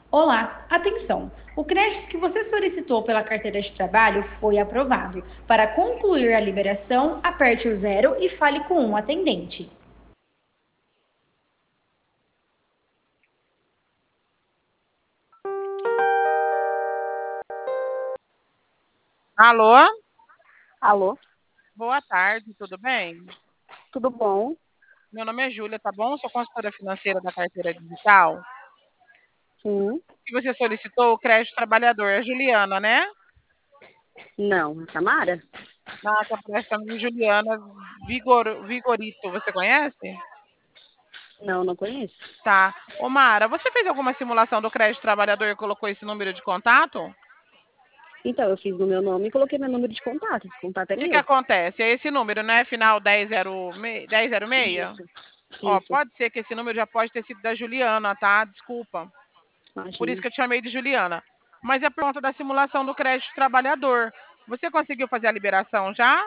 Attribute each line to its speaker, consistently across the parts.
Speaker 1: Olá, atenção! O crédito que você solicitou pela carteira de trabalho foi aprovado. Para concluir a liberação, aperte o zero e fale com um atendente.
Speaker 2: Alô?
Speaker 3: Alô,
Speaker 2: Boa tarde, tudo bem?
Speaker 3: tudo bom?
Speaker 2: Meu nome é Júlia, tá bom? Sou consultora financeira da carteira digital.
Speaker 3: Sim,
Speaker 2: E você solicitou o crédito trabalhador, é Juliana, né?
Speaker 3: não, Samara?
Speaker 2: Ah, tá prestando Juliana Vigorito, você conhece?
Speaker 3: Não, não conheço.
Speaker 2: Tá. Ô Mara, você fez alguma simulação do crédito trabalhador e colocou esse número de contato? O
Speaker 3: Então, eu fiz no meu nome e coloquei meu número de contato. Esse contato é
Speaker 2: que que
Speaker 3: meu.
Speaker 2: acontece? É esse número, né? Final 1006?
Speaker 3: Isso,
Speaker 2: Ó,
Speaker 3: isso.
Speaker 2: pode ser que esse número já pode ter sido da Juliana, tá? Desculpa. Por isso
Speaker 3: Imagina.
Speaker 2: que eu te chamei de Juliana. Mas é por conta da simulação do crédito trabalhador. Você conseguiu fazer a liberação já?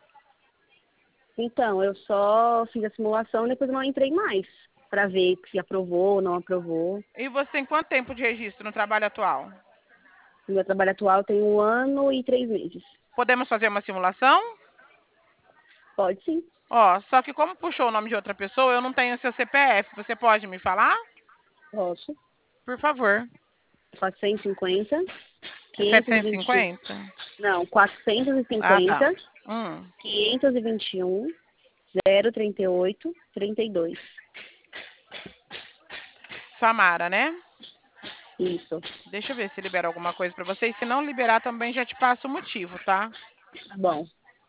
Speaker 3: Então, eu só fiz a simulação e depois não entrei mais para ver se aprovou ou não aprovou.
Speaker 2: E você tem quanto tempo de registro no trabalho atual?
Speaker 3: No meu trabalho atual tem 1 ano e 3 meses.
Speaker 2: Podemos fazer uma simulação?
Speaker 3: Pode sim.
Speaker 2: Ó, só que como puxou o nome de outra pessoa, eu não tenho seu CPF. Você pode me falar?
Speaker 3: Posso.
Speaker 2: Por favor.
Speaker 3: 450,
Speaker 2: É
Speaker 3: 520.
Speaker 2: 750?
Speaker 3: Não,
Speaker 2: Ah, tá.
Speaker 3: 450,
Speaker 2: Hum.
Speaker 3: 521, 038, 32.
Speaker 2: Samara, né?
Speaker 3: Isso.
Speaker 2: Deixa eu ver se libera alguma coisa pra você. E se não liberar também já te passo o motivo, tá?
Speaker 3: Tá bom.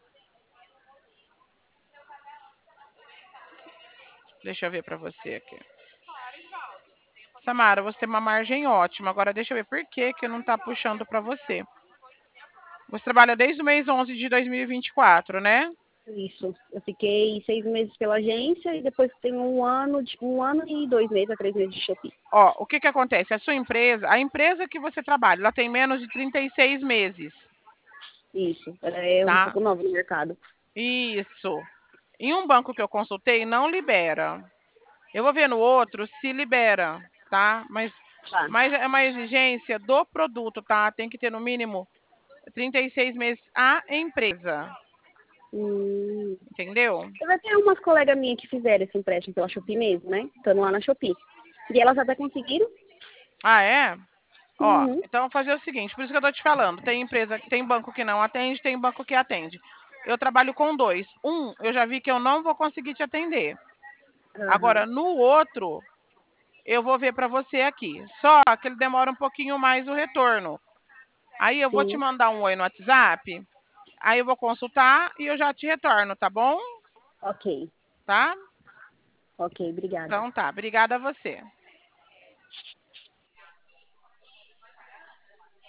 Speaker 2: Deixa eu ver pra você aqui. Samara, você tem uma margem ótima. Agora deixa eu ver por que que não tá puxando pra você. Você trabalha desde o mês 11 de 2024, né?
Speaker 3: Isso. Eu fiquei 6 meses pela agência e depois tenho 1 ano e 2 meses a 3 meses de Shopee.
Speaker 2: Ó, o que que acontece? A sua empresa, a empresa que você trabalha, ela tem menos de 36 meses,
Speaker 3: Isso. Ela é um
Speaker 2: tá?
Speaker 3: pouco nova no mercado.
Speaker 2: Isso. Em um banco que eu consultei, não libera. Eu vou ver no outro se libera, tá?
Speaker 3: Tá.
Speaker 2: Mas é uma exigência do produto, tá? Tem que ter no mínimo 36 meses a empresa,
Speaker 3: Hum.
Speaker 2: entendeu?
Speaker 3: Eu já tenho umas colegas minhas que fizeram esse empréstimo pela Shopee mesmo, né? Estando lá na Shopee. E elas até conseguiram.
Speaker 2: Ah, é? Ó,
Speaker 3: Uhum.
Speaker 2: então fazer o seguinte, por isso que eu tô te falando, tem empresa, tem banco que não atende, tem banco que atende. Eu trabalho com dois. Um, eu já vi que eu não vou conseguir te atender. Agora,
Speaker 3: Aham.
Speaker 2: no outro, eu vou ver para você aqui. Só que ele demora um pouquinho mais o retorno. Aí eu vou te
Speaker 3: Sim.
Speaker 2: mandar um oi no WhatsApp, aí eu vou consultar e eu já te retorno, tá bom?
Speaker 3: Ok.
Speaker 2: Tá?
Speaker 3: Ok, obrigada.
Speaker 2: Então tá, obrigada a você.